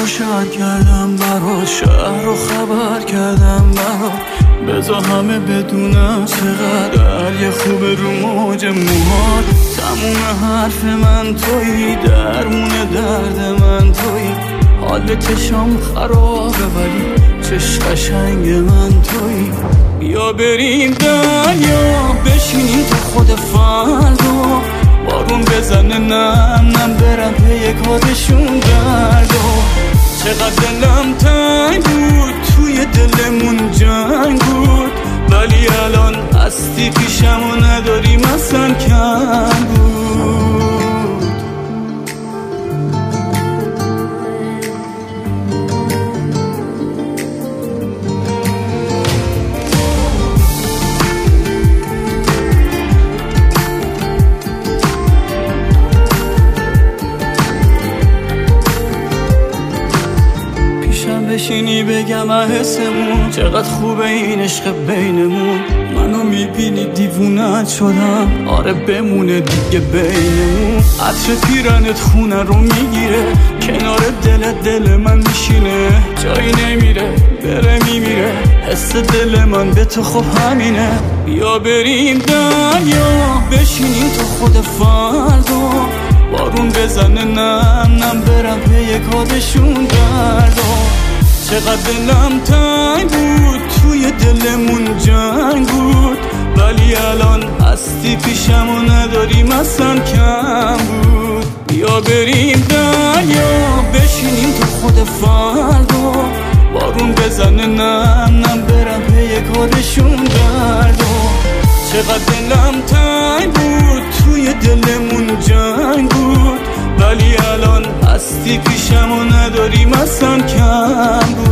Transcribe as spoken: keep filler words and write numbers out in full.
شاید کردم برات، شهر رو خبر کردم برات، بذار همه بدونم چقدر یه خوب رو موج موهات. تموم حرف من تویی، درمون درد من تویی، حال چشام خرابه ولی چش قشنگ من تویی. بیا بریم دریا بشینیم تا خود فردا، بارون بزنه نم نم برم پی کارشون دردا. چقدر دلم تنگ بود توی دلمون جنگ بود، ولی الان هستی پیشم و نداریم اصلا کم بود. بشینی بگم احسمون چقدر خوبه این عشق بینمون. منو میبینی دیوونت شدم، آره بمونه دیگه بینمون. عطر پیرنت خونه رو میگیره، کنار دلت دل من میشینه، جایی نمیره بره میمیره حس دل من به تو. خب همینه بیا بریم دریا بشینیم تا خود فردا، بارون بزنه نم نم برم پی کارشون دردا. چقدر دلم تنگ بود توی دلمون جنگ بود، ولی الان هستی پیشم و نداریم اصلا کم بود. بیا بریم دریا بشینیم تا خود فردا، بارون بزنه نم نم برم پی کارشون دردا. چقدر دلم تنگ بود توی دلمون جنگ بود، ولی الان هستی پیشم و نداریم اصلا کم بود.